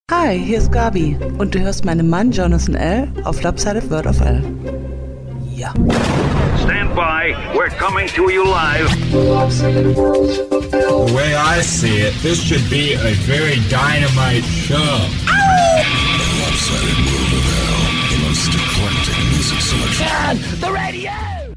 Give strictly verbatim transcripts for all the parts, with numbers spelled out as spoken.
Hi, hier ist Gabi und du hörst meinen Mann Jonathan L. auf Lopsided World of L. Ja. Stand by, we're coming to you live. The way I see it, this should be a very dynamite show. Lopsided World of L, the most eclectic music selection. Man, the radio!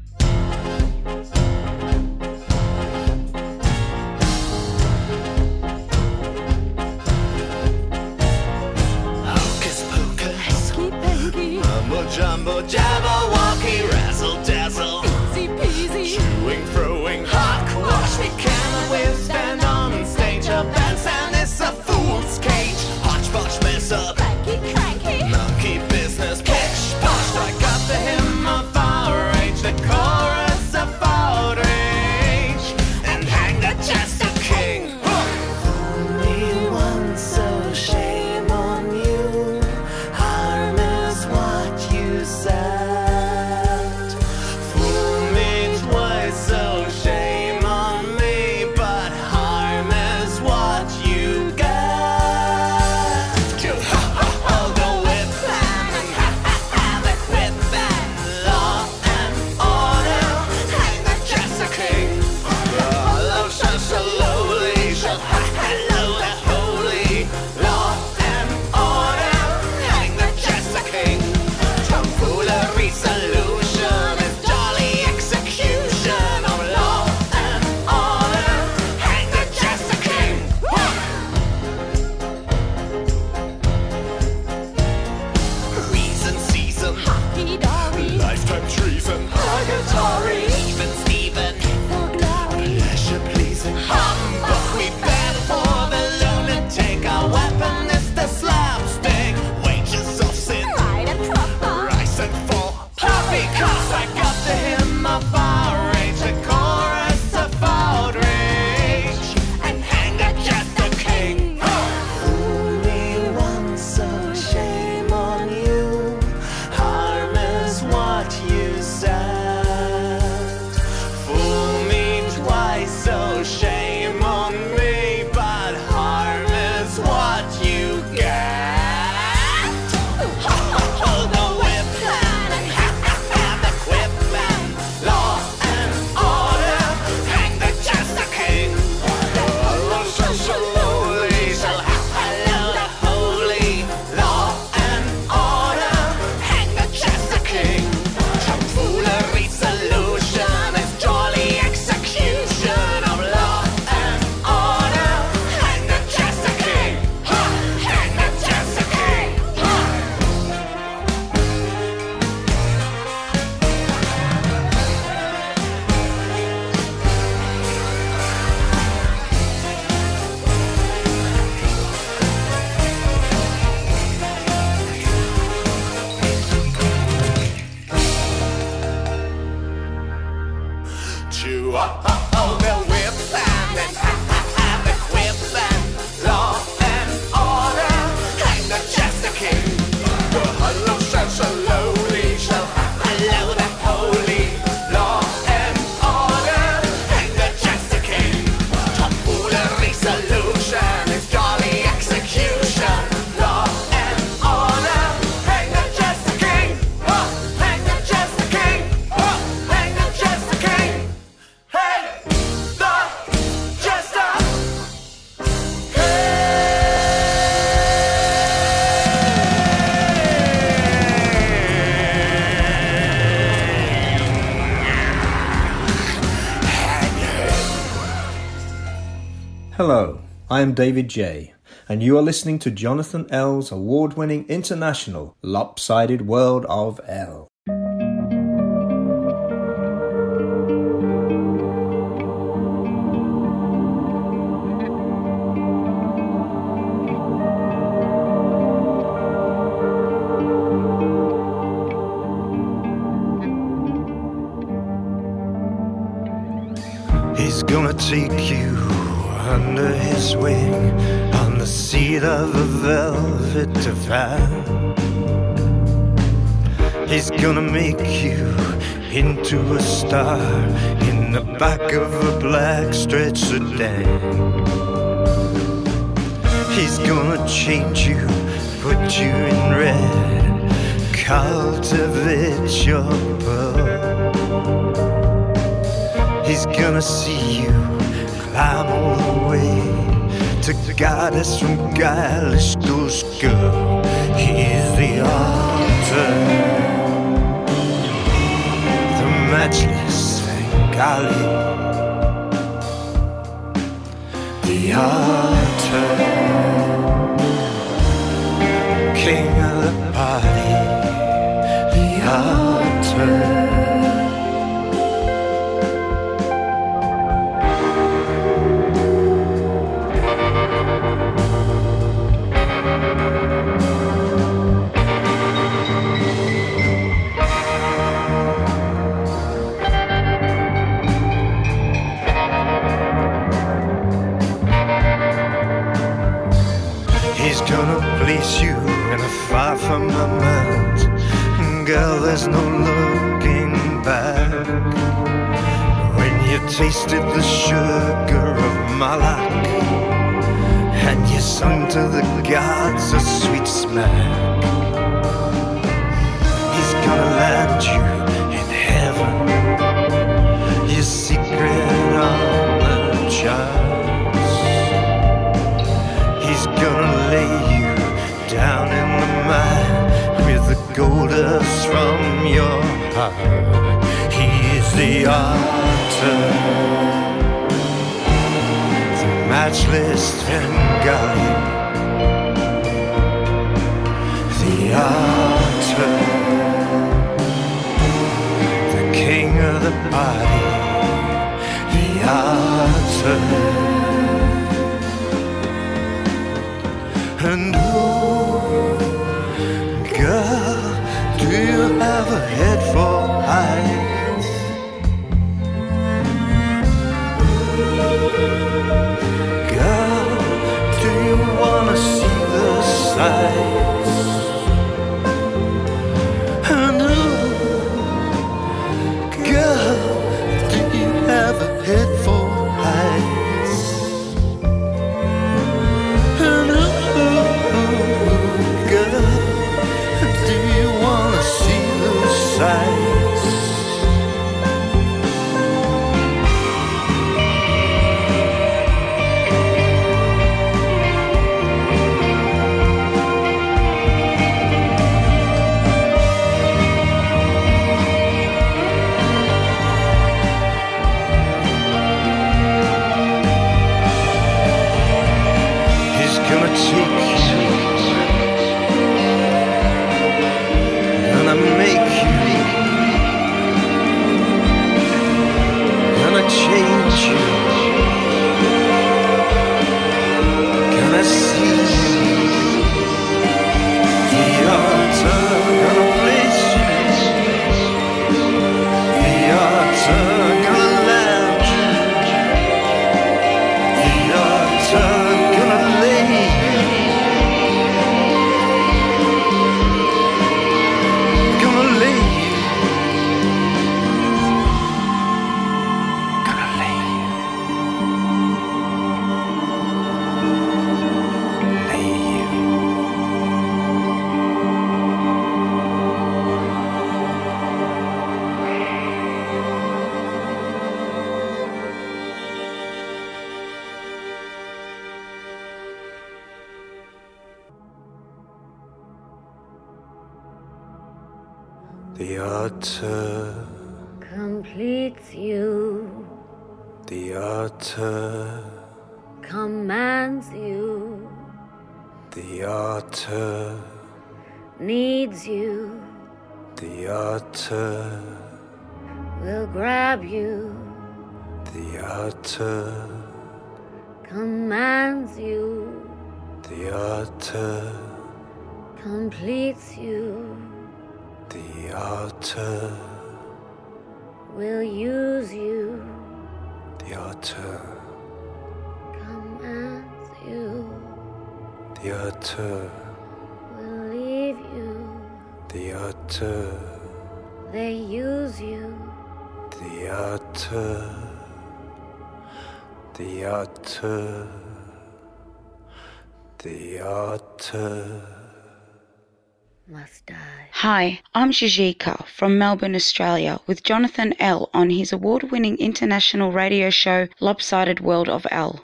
Jumbo, jabberwocky, razzle dazzle, easy peasy, chewing, throwing, hawk, wash. We cannot withstand on stage a dance, and it's a fool's cage. Hodgepodge mess up, cranky, cranky, monkey business, pitch, posh. I got the hymn of our age, the chorus of outrage, and hang the jester king. Fool me once, so shame on you. Harm is what you said. Fool me twice, so shame on me. But harm is what you get. You ha ha ha the whip and ha ha ha the quip and law and order. Hang the jester king. Love shall slowly shall ha hello the holy law and order. Hang the jester king. Tomfoolery solution is jolly execution of law and order. Hang the jester king. Reason, season, hockey-dory, lifetime treason, purgatory, even Steven, for glory, pleasure pleasing, humbug. We bad for the lunatic. Our weapon is the slapstick. Wages of sin, pride and trouble, rise and fall. Poppycock, I got the hymn of our age, the chorus of outrage, and hang the jester king. Fool me once, so shame on you. Harm is what you said. Fool me twice, so shame on me. But harm is what you get. Hold the whip and ha ha ha the quip and law and order. Hang the jester king. Love shall slowly shall ha hello the holy law and order. Hang the jester king. Tomfoolery solution is jolly execution of law and order. Hang the jester king. Hang the jester king. Chew up all the whip and then ha ha ha the quip and law and order. Hang the jester king. The hello shall slowly shall ha hello the holy law and order. Hang the jester king. Tomfoolery solution is jolly execution. Law and order. Hang the jester king. Huh. Hang the jester king. Huh. Hang the jester king. Hang the jester Hello, I am David J, and you are listening to Jonathan L's award-winning international Lopsided World of L. He's gonna take you under his wing on the seat of a velvet divan. He's gonna make you into a star in the back of a black stretch sedan. He's gonna change you put you in red, cultivate your pearl. He's gonna see you climb all the way to guide us from guileless ghost girl. He's the altar, the matchless Svengali, the altar, king of the party, the altar. He's gonna place you in a far from the mountains. Girl, there's no looking back. When you tasted the sugar of Malak and you sung to the gods a sweet smack, he's gonna land you in heaven, your secret on the charts. He's gonna lay you down in the mine with the gold dust from your heart. He is the altar, the matchless Svengali, the altar, the king of the party, the altar. And oh, girl, do you have a head for heights? Girl, do you wanna see the sights? And oh, girl, do you have a head for heights? And oh, do you wanna see those sights? He's gonna take you, gonna make you, gonna change you, gonna see the altar, gonna place you, the altar, gonna land you, the altar, gonna lay you. Gonna lay you, gonna lay you, lay you. The altar, completes you, the altar, commands you, the altar, needs you, the altar, will grab you, the altar, commands you, the altar, completes you, the altar, will use you, the altar, commands you, the altar, will leave you, the altar, they use you, the altar, the altar, the altar. must die. Hi, I'm Jajika from Melbourne, Australia, with Jonathan L. on his award-winning international radio show Lopsided World of L.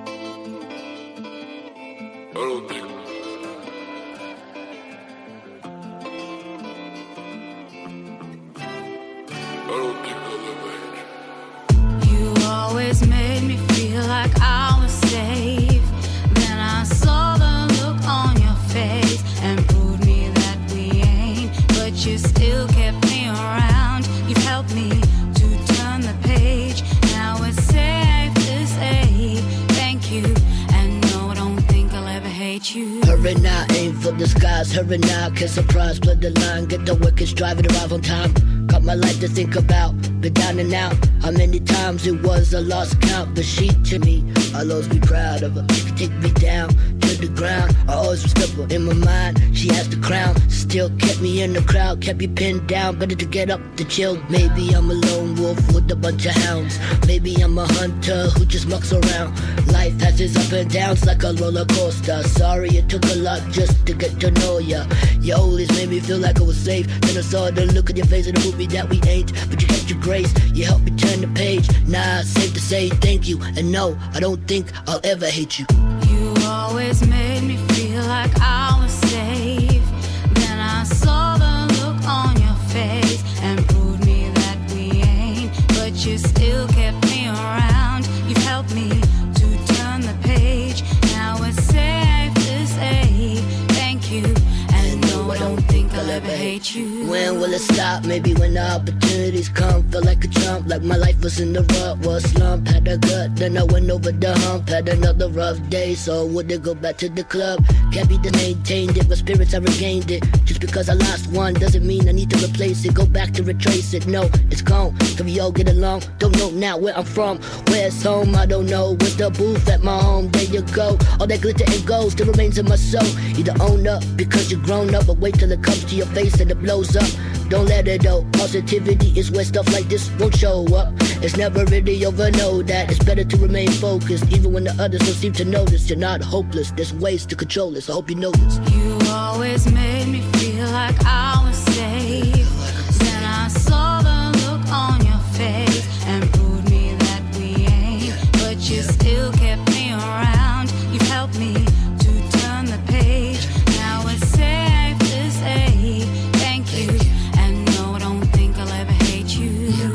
You always made me feel like I was safe. Then I saw the look on your face and proved me that we ain't. But you still kept me around. You've helped me to turn the page. Now it's safe to say thank you. And no, I don't think I'll ever hate you. Hurry now, aim for the skies. Hurry now, kiss surprise, split the line. Get the wicked, drive it arrive on time. Got my life to think about, been down and out. How many times it was a lost count. But she to me, I'll always be proud of her. She could take me down to the ground. I always respect her. In my mind, she has the crown. Still kept me in the crowd, kept me pinned down. Better to get up to chill. Maybe I'm a lone wolf with a bunch of hounds. Maybe I'm a hunter who just mucks around. Life has its up and downs like a roller coaster. Sorry it took a lot just to get to know ya. You always made me feel like I was safe. Then I saw the look on your face and the movie that we ain't. But you kept your grace, you helped me turn the page. Nah, it's safe to say thank you. And no, I don't think I'll ever hate you. You always made me feel like I was safe. Then I saw the look on your face and proved me that we ain't. But you still kept me around. You've helped me to turn the page. Now it's safe to say thank you. And no, I don't think I'll ever hate you. When will it stop? Maybe when the opportunities come. Felt like a trump, like my life was in the rut. Was slump, had a gut, then I went over the hump. Had another rough day, so would it go back to the club? Can't be the maintained it, but spirits I regained it. Just because I lost one doesn't mean I need to replace it. Go back to retrace it, no, it's gone. Can we all get along? Don't know now where I'm from. Where's home? I don't know. Where's the booth at my home? There you go. All that glitter and gold still remains in my soul. Either own up because you're grown up, or wait till it comes to your face and it blows up. Don't let it out. Positivity is where stuff like this won't show up. It's never really over, know that. It's better to remain focused, even when the others don't seem to notice. You're not hopeless, there's ways to control this. I hope you know this. You always made me feel like I was safe. Then I saw the look on your face and proved me that we ain't. But you still kept me around. You've helped me to turn the page. Now it's safe to say thank you. And no, I don't think I'll ever hate you.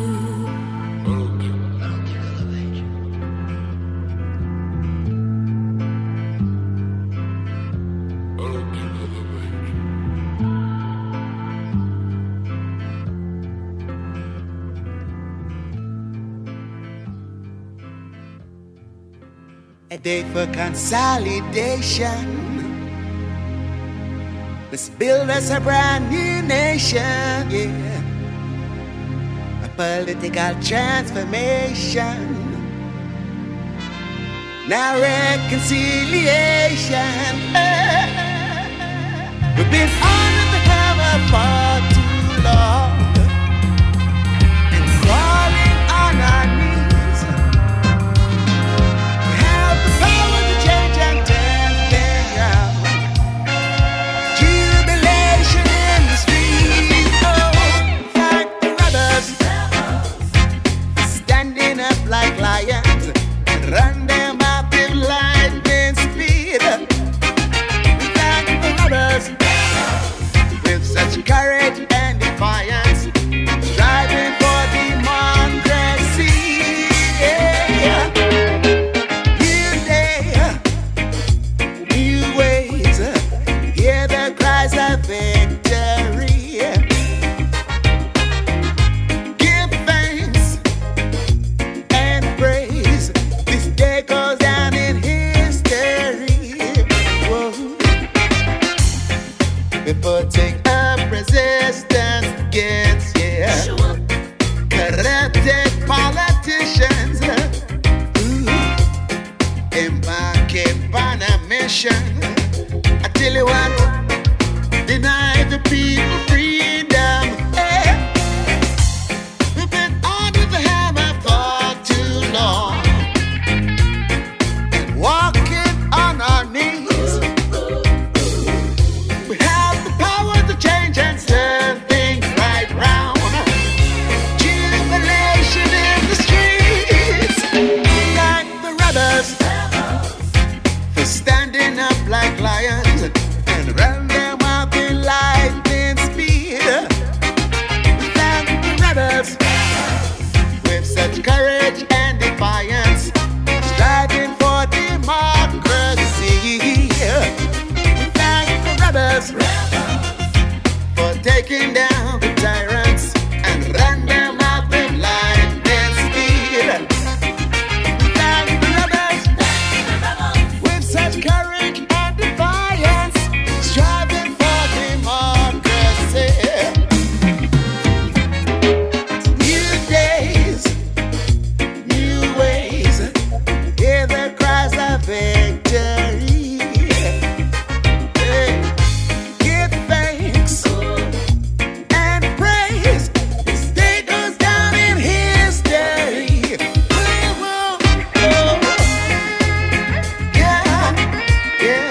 A day for consolidation. Let's build us a brand new nation, yeah. A political transformation. Now reconciliation. We've been under the hammer for too long and crawling on our knees. Like lions, run them out with lightning speed. We thank the robbers with such courage and defiance, striving for democracy. Yeah. New day, new ways, hear the cries of victory. People take up resistance against, yeah, corrupted politicians. Ooh, embarking on a mission. I tell you what, deny the people freedom. Hey. We've been under the hammer for too long and walking on our knees. We have the power to rebels, for taking down the tyrants and run them out the blinding speed. Thank the rebels, with such courage and defiance, striving for democracy. New days, new ways, hear the cries of victory. Hey, give thanks and praise. This day goes down in history. Whoa, whoa, whoa. Yeah, yeah,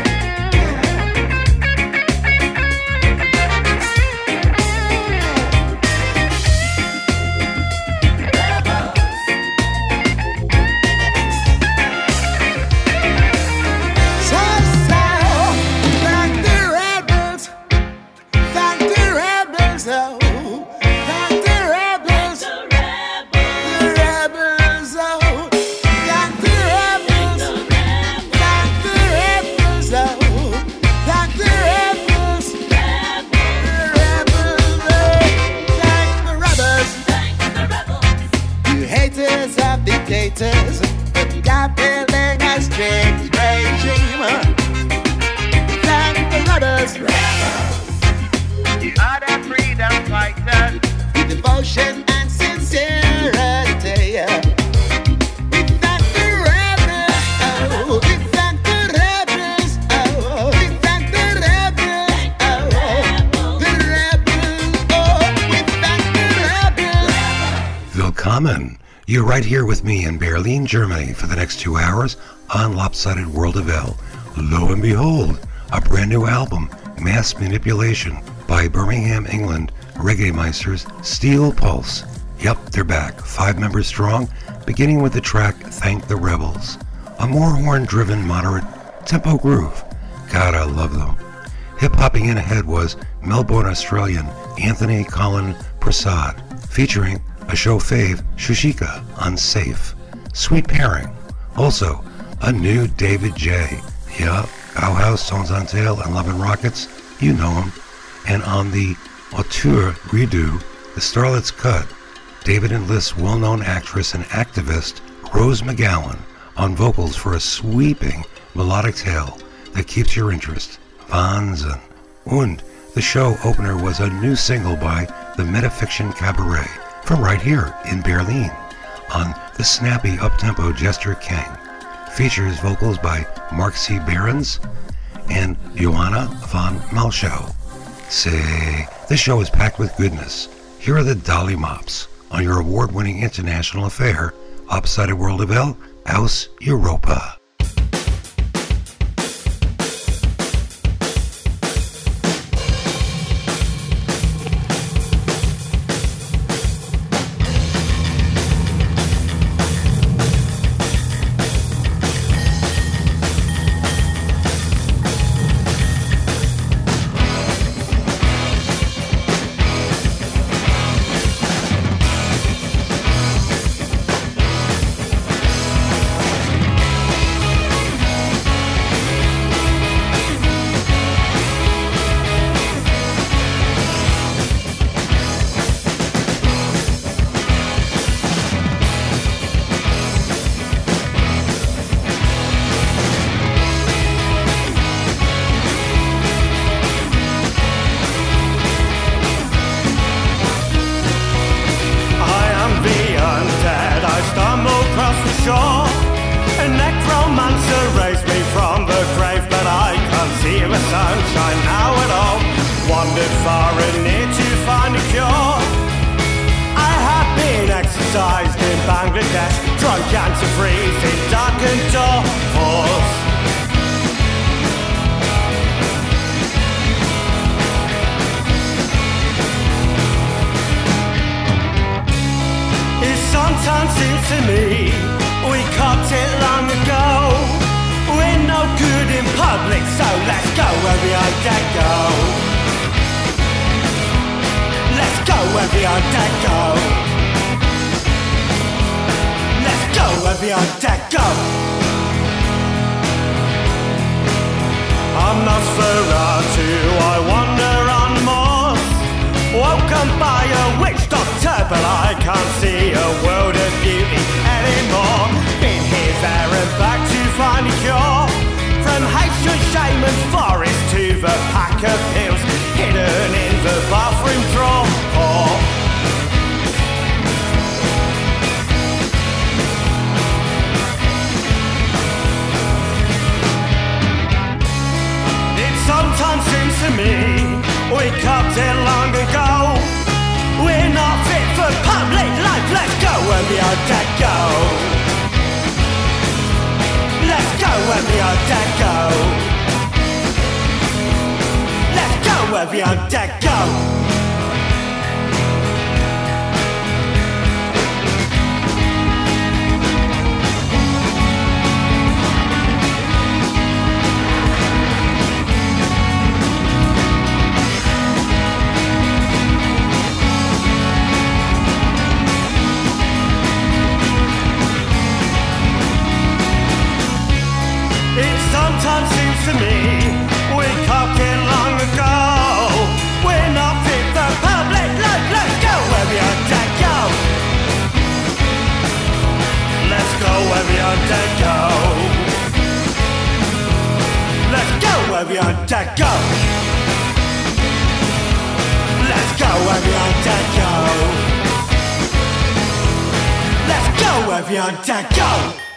So, so, thank the rebels, thank the rebels, oh, thank the rebels, the rebels, oh, thank the rebels, thank the rebels, oh, thank the rebels, the rebels, oh, thank the rebels, you haters of dictators, but God building a strict regime. Thank the rebels, you are the freedom fighters, with devotion and sincerity. We thank the rebels, oh, we thank the rebels, oh, we thank the rebels, oh, the rebels, oh, we thank the rebels. Willkommen. You're right here with me in Berlin, Germany for the next two hours on Lopsided World of L. Lo and behold, a brand new album, Mass Manipulation, by Birmingham, England, Reggae Meisters, Steel Pulse. Yep, they're back, five members strong, beginning with the track Thank the Rebels. A more horn-driven, moderate tempo groove. God, I love them. Hip-hopping in ahead was Melbourne, Australian Anthony Colin Prasad, featuring a show fave, Shushika, on Safe. Sweet Pairing. Also, a new David J. Yeah, Bauhaus, Tones on Tail, and Love and Rockets, you know him. And on the Auteur redo, The Starlet's Cut, David enlists well-known actress and activist Rose McGowan on vocals for a sweeping melodic tale that keeps your interest. Wahnsinn. Und the show opener was a new single by the Metafiction Cabaret from right here in Berlin on the snappy up-tempo Jester King. Features vocals by Mark C. Behrens and Joanna von Malchow. Say, this show is packed with goodness. Here are the Dolly Mops on your award-winning international affair, Lopsided World of L, Aus Europa. I'm Nosferatu, but I can't see a world of beauty anymore. Been here, there and back to find a cure. From hatred, shame and forest to the pack of pills hidden in the bathroom drawer. Oh. It sometimes seems to me we copped it long ago. We're not fit for public life. Let's go where the old dead go. Let's go where the undead go. Let's go where the undead go. Sometimes seems to me we cocked it long ago. We're not fit for public life. Let's go where the undead go. Let's go where the undead go. Let's go where the undead go. Let's go where the undead go. Let's go where the undead go.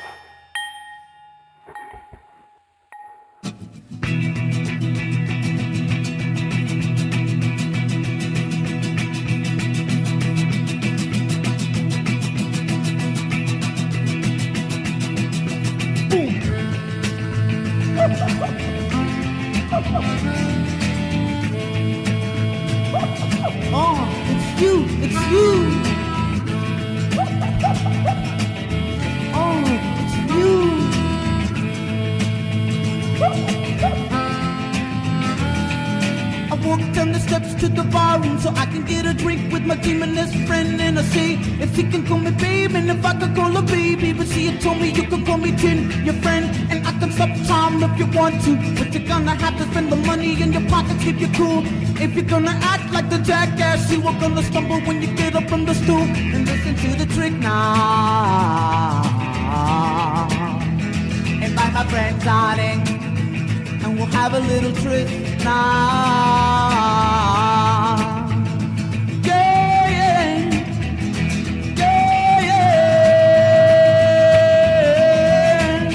Oh, it's you, it's you. Oh, it's you. I walk down the steps to the barroom so I can get a drink with my demoness friend, and I say if he can call me babe and if I can call her baby. But she had told me you can call me Tin, your friend, and I can stop time if you want to. But you're gonna have to spend the money in your pockets, keep you cool. If you're gonna act like the jackass, you are gonna stumble when you get up from the stool. And listen to the trick now. Invite my friend darling, and we'll have a little trick now. Yeah, yeah, yeah, yeah.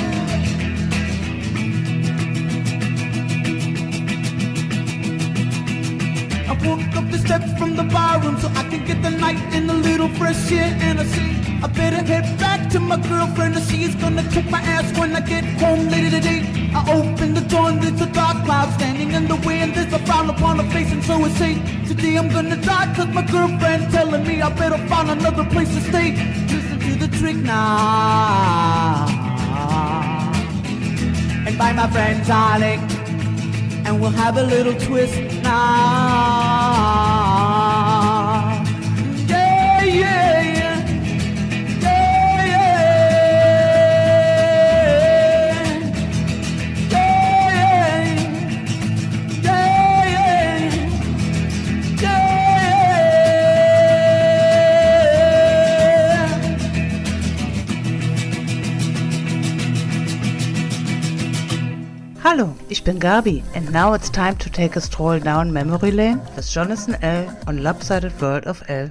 I walk up the steps from the barroom so I can get the night in a little fresh air, and I see I better head back to my girlfriend, and she is gonna kick my ass when I get home later today. I open the door and there's a dark cloud standing in the way, and there's a frown upon her face, and so I say, today I'm gonna die cause my girlfriend telling me I better find another place to stay. Listen to the trick now. And by my friend darling, and we'll have a little twist now. Yeah, yeah, yeah. Hallo, ich bin Gabi, and now it's time to take a stroll down memory lane with Jonathan L. on Lopsided World of L.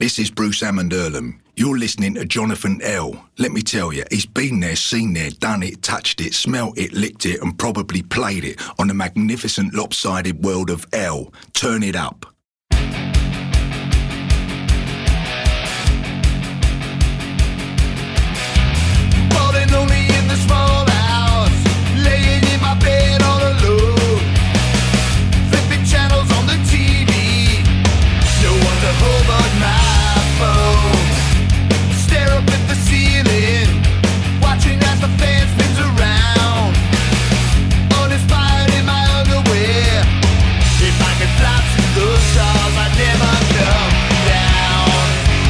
This is Bruce Hammond Earlham. You're listening to Jonathan L. Let me tell you, he's been there, seen there, done it, touched it, smelt it, licked it, and probably played it on the magnificent lopsided world of L. Turn it up. Falling only in the small house, laying in my bed all alone, flipping channels on the T V. No one to hold but my phone. Stare up at the ceiling, watching as the fan spins around. Uninspired in my underwear. If I could fly to the stars, I'd never come down.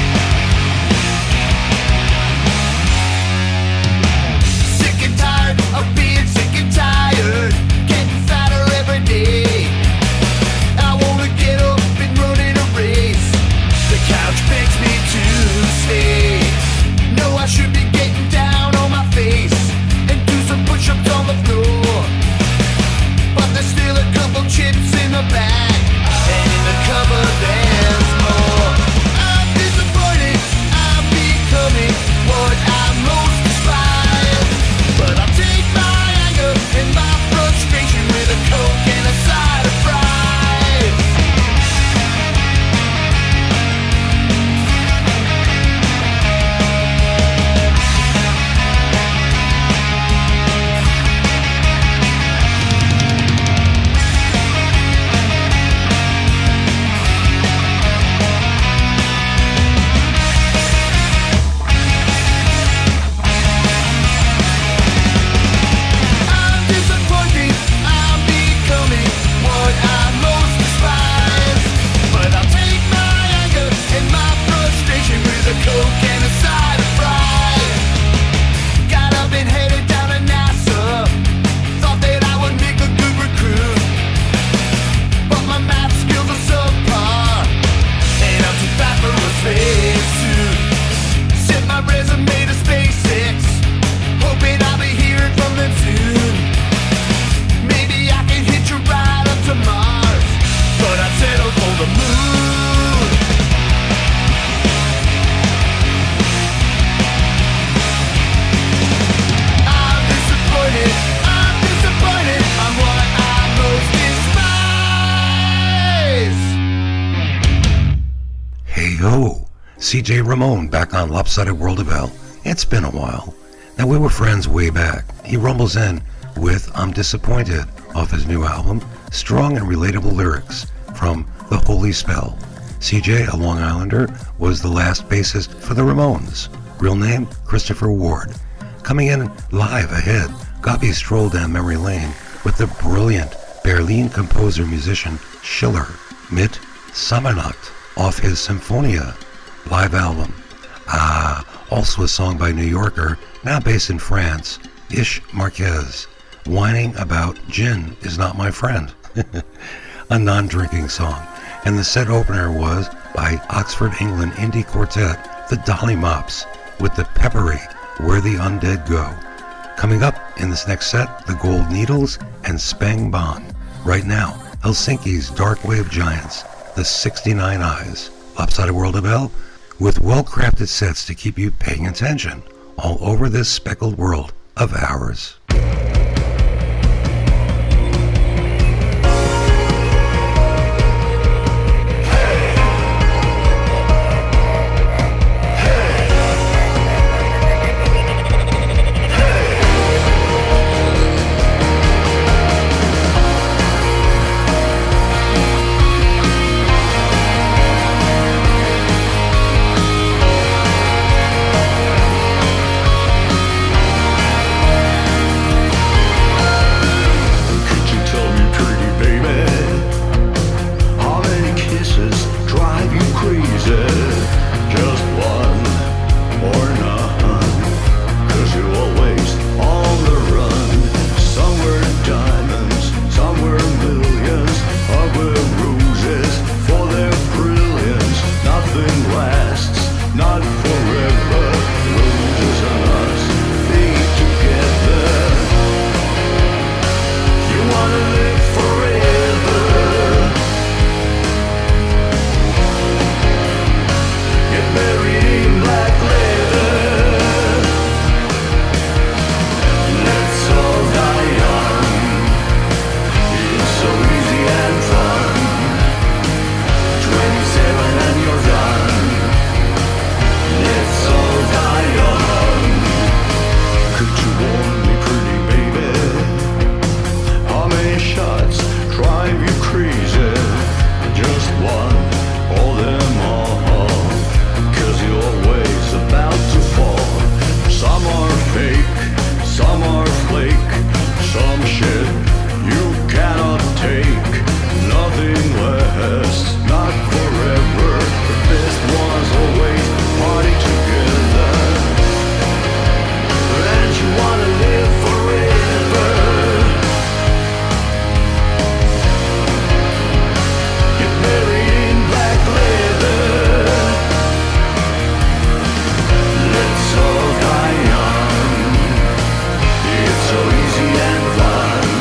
Sick and tired of being sick and tired, getting fatter every day. I wanna get up and run in a race. The couch begs me to stay. No, I should be getting down on my face and do some push-ups on the floor. But there's still a couple chips in the bag, and in the cupboard there's more. I'm disappointed, I'm becoming what I most despise. But I'll take my anger and my frustration with a Coke and a side of fries. I'm disappointed, I'm becoming what I most despise. But I'll take my anger and my frustration with a Coke and a side of fries. Got up and headed down to NASA. Thought that I would make a good recruit, but my math skills are subpar, and I'm too fat for a spacesuit. Sent my resume to SpaceX, hoping I'll be hearing from them soon. Maybe I can hitch a ride up to Mars, but I'd settle for the moon. I'm disappointed, I'm disappointed, I'm what I most despise. Hey yo, C J Ramone back on Lopsided World of L. It's been a while. Now we were friends way back. He rumbles in with I'm Disappointed off his new album, strong and relatable lyrics from The Holy Spell. C J, a Long Islander, was the last bassist for the Ramones. Real name, Christopher Ward. Coming in live ahead, Gabi strolled down memory lane with the brilliant Berlin composer-musician Schiller, mit Sommernacht, off his Symphonia live album. Ah, also a song by New Yorker, now based in France, Ish Marquez, whining about gin is not my friend. A non-drinking song. And the set opener was by Oxford, England indie quartet, the Dolly Mops, with the peppery Where the Undead Go. Coming up in this next set, the Gold Needles and Speng Bon. Right now, Helsinki's dark wave giants, the sixty-nine Eyes. Lopsided World of L, with well-crafted sets to keep you paying attention all over this speckled world of ours. Hey! bullshit. You cannot take nothing less, not forever. The best was always party together, and you wanna live forever. Get buried in black leather. Let's all die young. It's so easy and fun.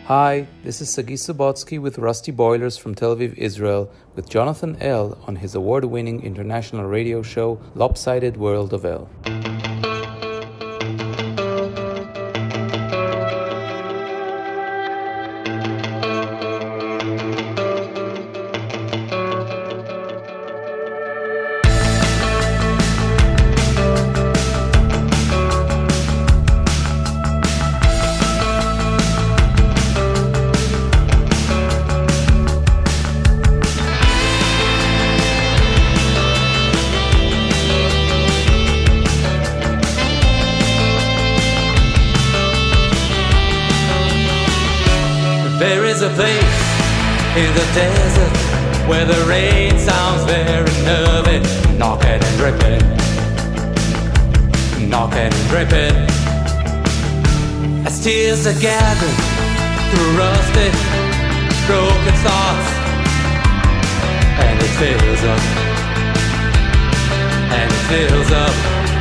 Hi, this is Sagi Subotsky with Rusty Boilers from Tel Aviv, Israel, with Jonathan L. on his award-winning international radio show Lopsided World of El. In the desert where the rain sounds very nervy, knocking and dripping, knocking and dripping. As tears are gathered through rusty, broken thoughts, and it fills up, and it fills up.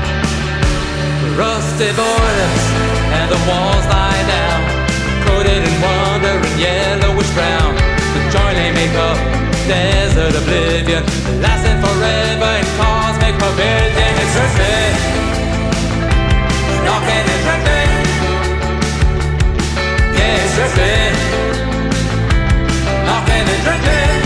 Rusty boilers and the walls lie down, coated in wonder and yellowish brown. The joy they make up, desert oblivion, lasting forever and cars make pavilion. It's dripping, knocking and dripping. Yeah, it's dripping, knocking and dripping.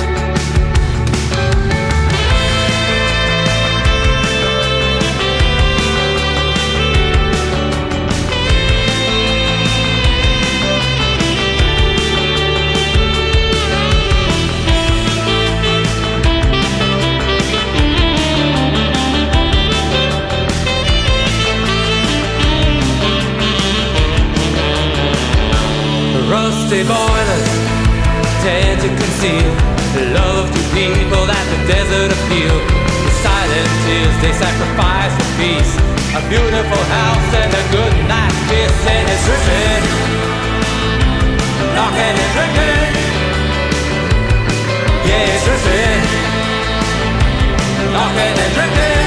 Rusty boilers tend to conceal the love to people that the desert appeal. The silent tears they sacrifice for peace, a beautiful house and a good night kiss. And it's dripping, knocking and dripping. Yeah, it's dripping, knocking and dripping.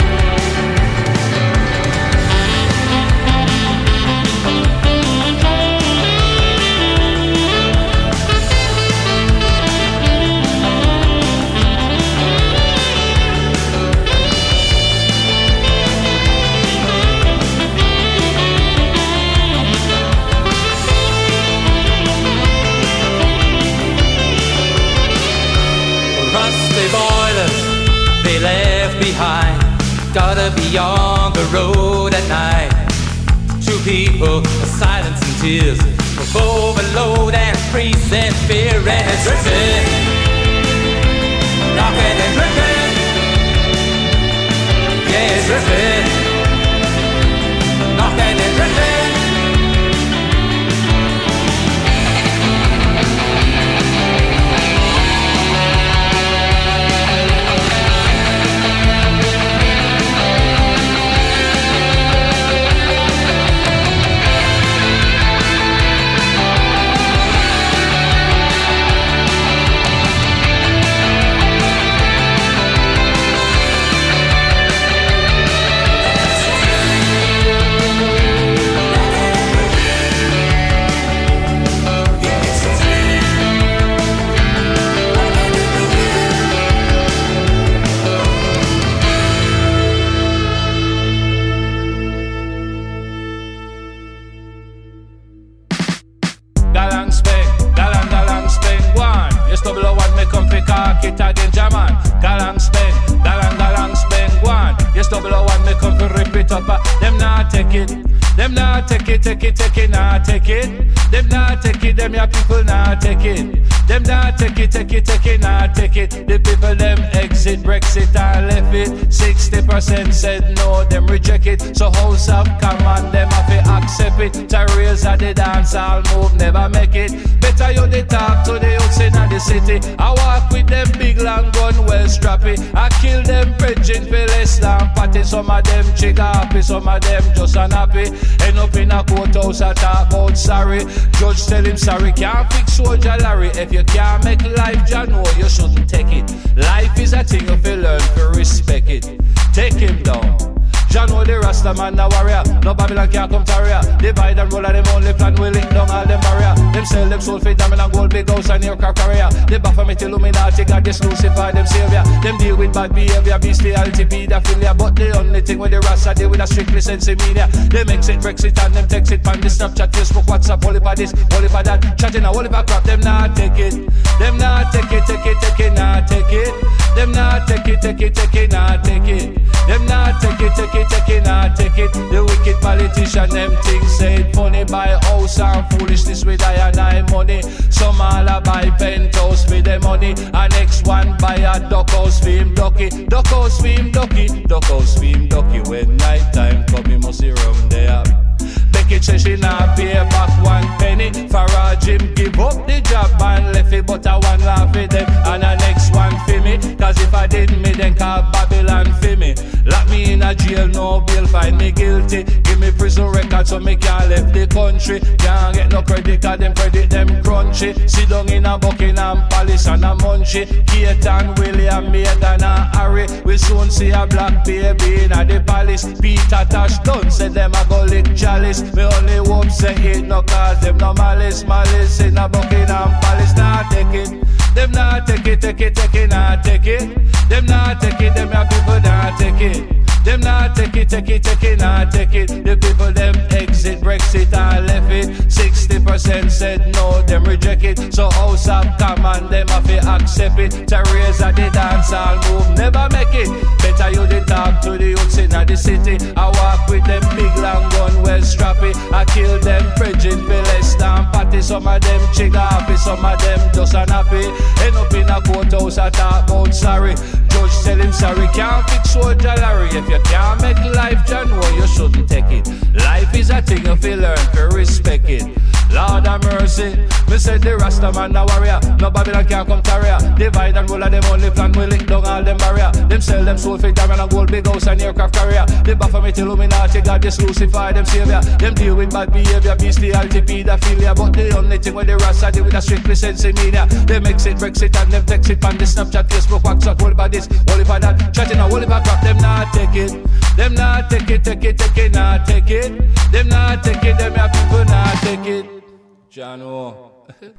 Left behind, gotta be on the road at night. Two people, silence and tears, of overload and freeze and fear. And it's dripping, knocking and dripping. Yeah, it's dripping, knocking and dripping. It again, Jaman. Galang spend, galang galang spend one. Yes, double O one, me come to rip it up. Them not take it, them not take it, take it, take it, not take it. Them not take it, them your people not take it. Them not take it, take it, take it, not take it. The people them exit Brexit and left it. Sixty percent said no, them reject it. So House of Commons them have to accept it. Terrorists at the dance, all move, never make it. Better you they talk to the youths in the city. I walk with them big long gun well strappy. I kill them preaching for less than patty. Some of them chick happy, some of them just unhappy. End up in a courthouse I talk about sorry. Judge tell him sorry, can't fix soldier Larry. If you can't make life, Jah know you shouldn't take it. Life is a thing if you learn to respect it. Take him down. Jah know the Rasta man a warrior. No Babylon can't come tarrier. Divide and roll and them only plan will lick down all them barrier. Them sell them soul for diamond and gold, big house and aircraft carrier. They Baphomet Illuminati got this Lucifer them savior. Them deal with bad behavior, bestiality, pedophilia. But the only thing with the Rasta deal with a strictly sense of media. They mix it, Brexit and them text it on the Snapchat, Facebook, WhatsApp, all for this, all for that. Chatting a whole heap of crap, them not take it. Them not take it, take it, take it, not take it. Them not take it, take it, take it, not take it. Them not take it, take it, take it, not take it. The wicked politician, them things say it funny. Buy house and foolishness with I and I money. Some all a buy penthouse for the money. And next one buy a duck house for him ducky. Duck house for him ducky. Duck house for him ducky. When night time come, he must see rum there. Becky says she not pay back one penny. Farah Jim give up the job and left it, but I one laugh at them. And the next one for me. Cause if I didn't, me then call Babylon for me. Lock me in a jail, no bail, find me guilty. Give me prison record so me can't left the country. Can't get no credit, cause them credit them crunchy. Sit down in a Buckingham Palace and a munchie. Kate and William, Megan and Harry. We soon see a black baby in a the palace. Peter Tosh done said them a go lick chalice. Me only hope say it no cause them no malice. Malice in a Buckingham Palace, nah take it. Them not take it, take it, take it, not take it. Them not take it, them your people not take it. Them not take it, take it, take it, not take it. The people them exit Brexit and left it. Sixty percent said no, them reject it. So House of Commons them have to accept it. Teresa the dance all move, never make it. Better you the talk to the youths in the city. I walk with them big long gun well strappy. I kill them prejudice for less than patty. Some of them chigga happy, some of them just unhappy. End up in a courthouse, I talk about sorry. Judge tell him sorry, can't fix soldier Larry. If you can't make life, John, well, you shouldn't take it. Life is a thing if you learn to respect it. Lord have mercy, me said the Rasta man a warrior. No Babylon can't come tarrier. Divide and roll and them only plan will lick down all them barrier. Them sell them soul for diamond and gold, big house and aircraft carrier. They Baphomet Illuminati got this Lucifer them savior. Them deal with bad behavior, bestiality, pedophilia. But the only thing with the Rasta deal with a strictly sense of media. They mix it, Brexit and them text it on the Snapchat, Facebook, WhatsApp, all about this, all about that. Chatting a whole heap of crap, them not take it. Them not take it, take it, take it, not take it. Them not take it, them your people not take it. John O.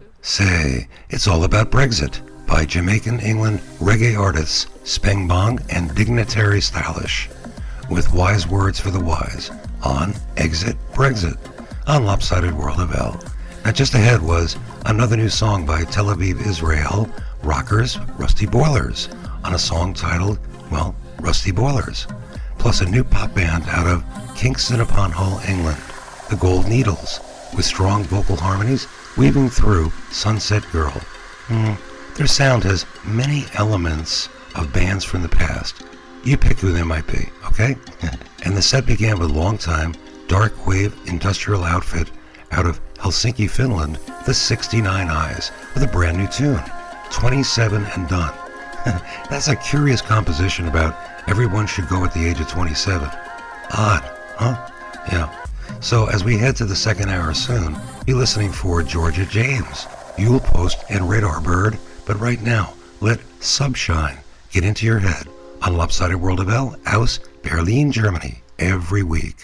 Say, it's all about Brexit by Jamaican England reggae artists Speng Bong and Dignitary Stylish, with wise words for the wise on Exit Brexit on Lopsided World of L. Now just ahead was another new song by Tel Aviv, Israel, rockers Rusty Boilers on a song titled, well, Rusty Boilers, plus a new pop band out of Kingston upon Hull, England, the Gold Needles, with strong vocal harmonies weaving through Sunset Girl. Mm, their sound has many elements of bands from the past. You pick who they might be, okay? And the set began with longtime dark wave industrial outfit out of Helsinki, Finland, the sixty-nine Eyes, with a brand new tune, twenty-seven and Done. That's a curious composition about everyone should go at the age of twenty-seven. Odd, huh? Yeah. So as we head to the second hour soon, be listening for Georgia James, Yule Post, and Radar Bird. But right now, let Subshine get into your head on Lopsided World of L, aus Berlin, Germany, every week.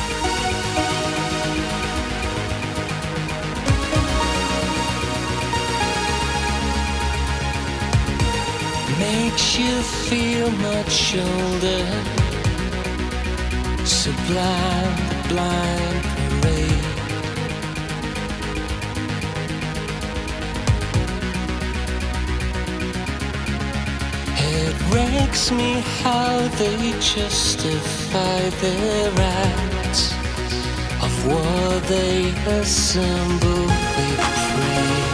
Makes you feel much older. Sublime, the blind parade. It wrecks me how they justify their acts of war. They assemble, they pray.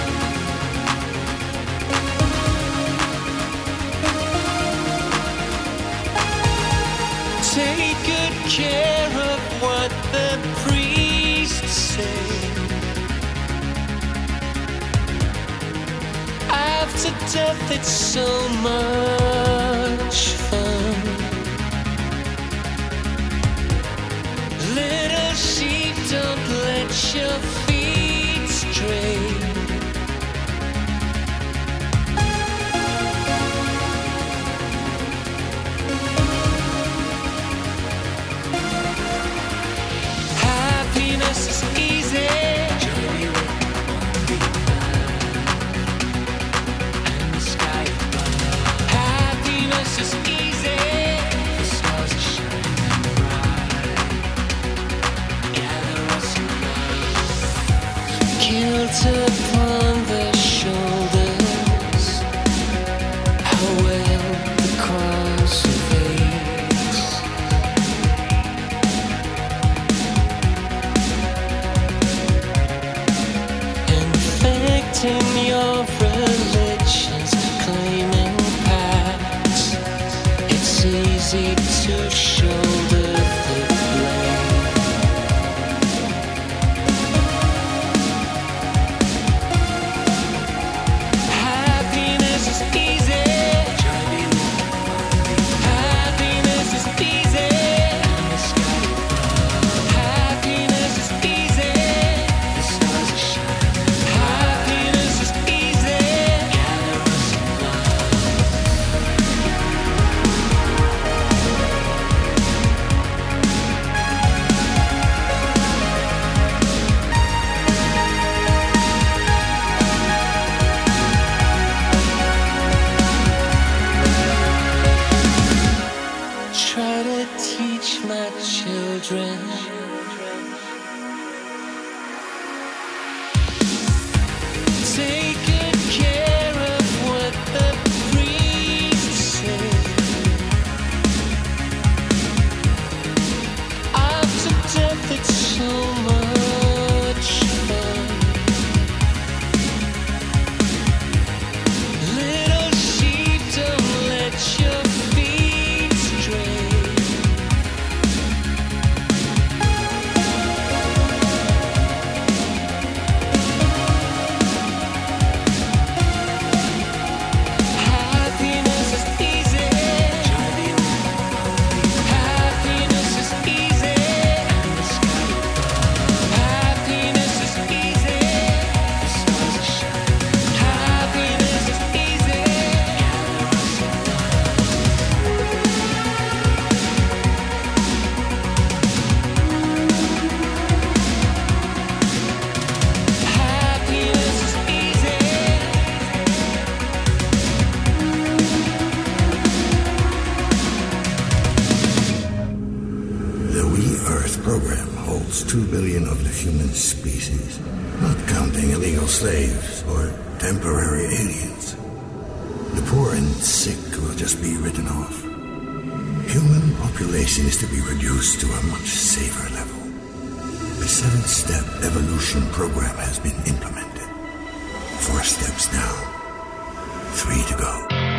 Take good care of what the priests say. After death it's so much fun. Little sheep, don't let your feet stray. almost two billion of the human species, not counting illegal slaves or temporary aliens. The poor and sick will just be written off. Human population is to be reduced to a much safer level. A seven-step evolution program has been implemented. Four steps down, three to go.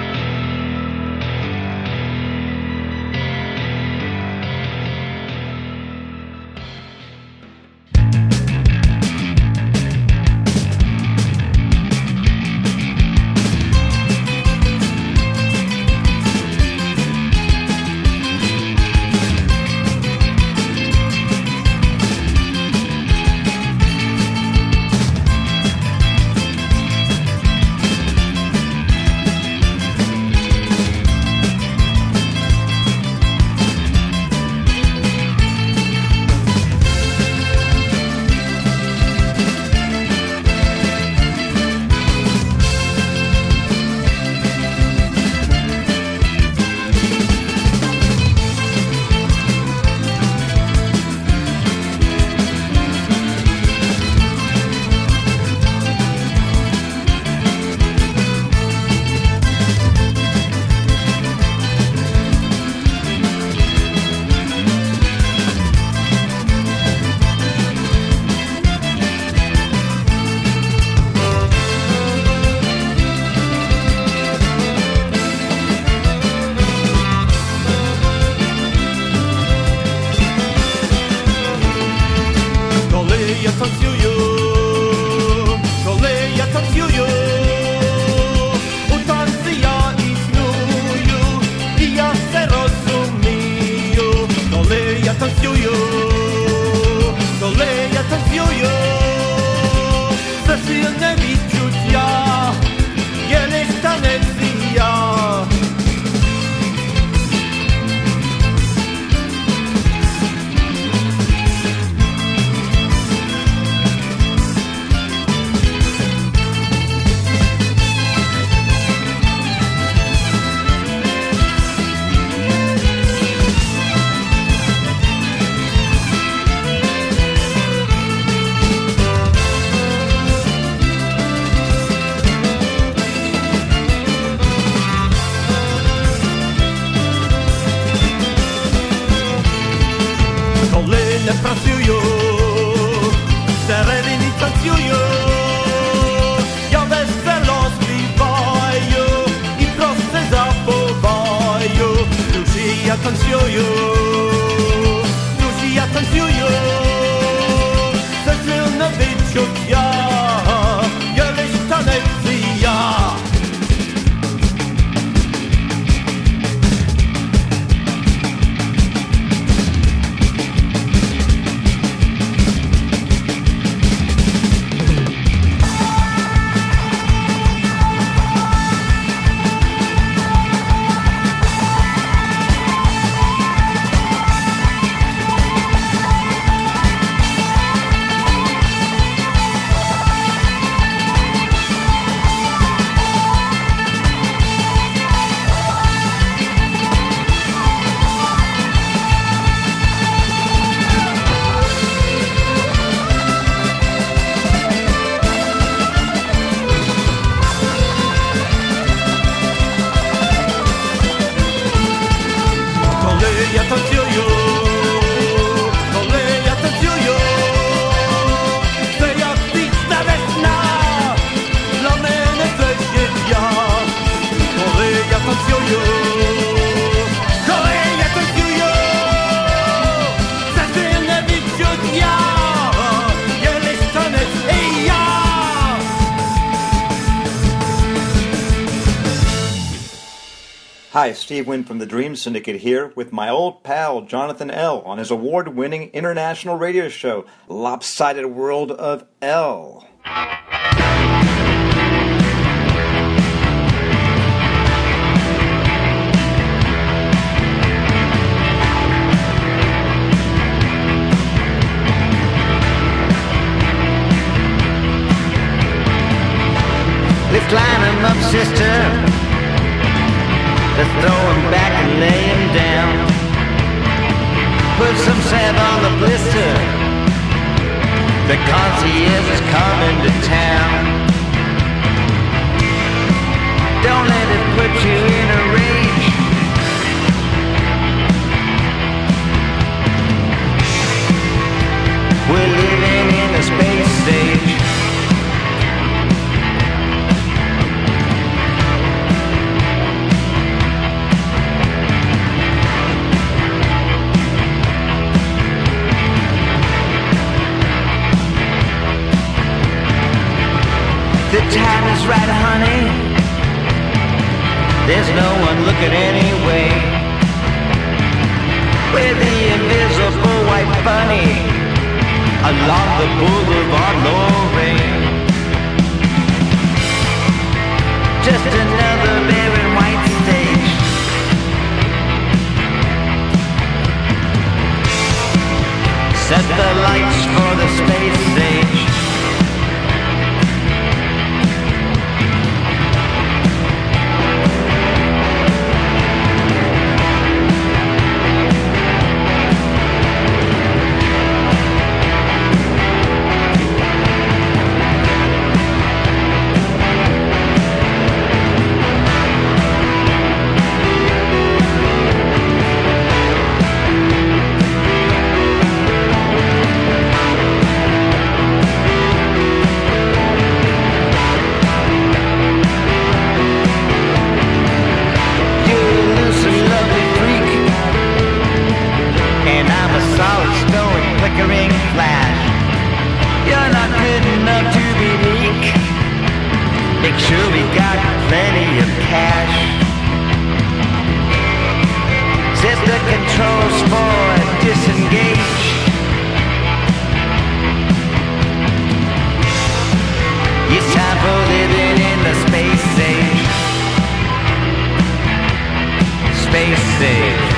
Hi, Steve Wynn from the Dream Syndicate here with my old pal Jonathan L. on his award-winning international radio show, Lopsided World of L. Let's line 'em up, sister. Let's throw him back and lay him down. Put some salve on the blister. The concierge is coming to town. Don't let it put you in a rage. We're living in a space stage. The time is right, honey. There's no one looking anyway. We're the invisible white bunny along the boulevard Lorraine. Just another barren white stage. Set the lights for the space stage. Make sure we got plenty of cash. Set the controls for disengage. It's time for living in the space age. Space age.